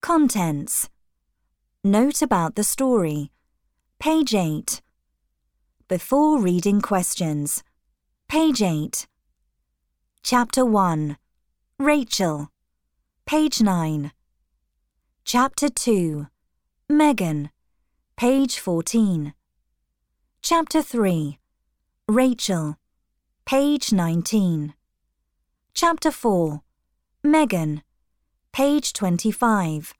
Contents. Note about the story. Page 8. Before reading questions. Page 8. Chapter 1. Rachel. Page 9. Chapter 2. Megan. Page 14. Chapter 3. Rachel. Page 19. Chapter 4. Megan. Page 25.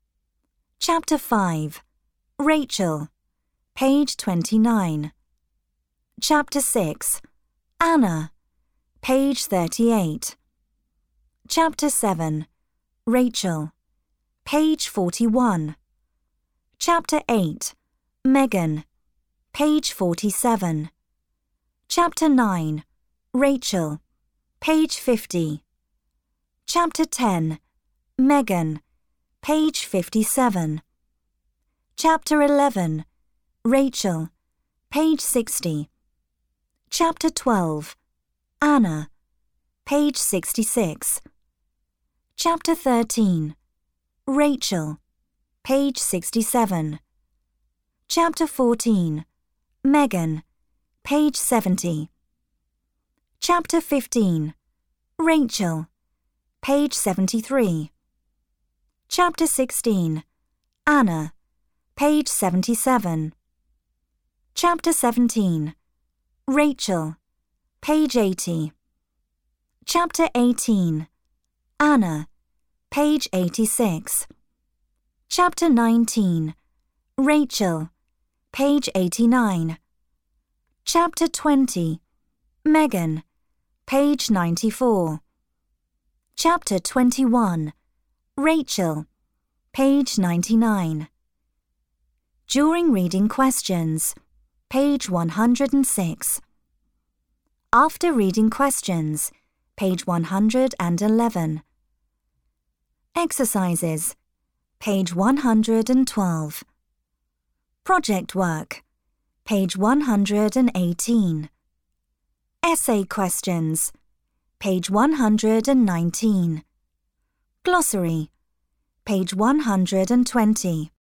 Chapter 5. Rachel. Page 29. Chapter 6. Anna. Page 38. Chapter 7. Rachel. Page 41. Chapter 8. Megan. Page 47. Chapter 9. Rachel. Page 50. Chapter 10. Megan. Page 57. Chapter 11. Rachel. Page 60. Chapter 12. Anna. Page 66. Chapter 13. Rachel. Page 67. Chapter 14. Megan. Page 70. Chapter 15. Rachel. Page 73. Chapter 16. Anna. Page 77. Chapter 17. Rachel. Page 80. Chapter 18. Anna. Page 86. Chapter 19. Rachel. Page 89. Chapter 20. Megan. Page 94. Chapter 21. Rachel. Page 99. During reading questions. Page 106. After reading questions. Page 111. Exercises. Page 112. Project work. Page 118. Essay questions. Page 119. Glossary. Page 120.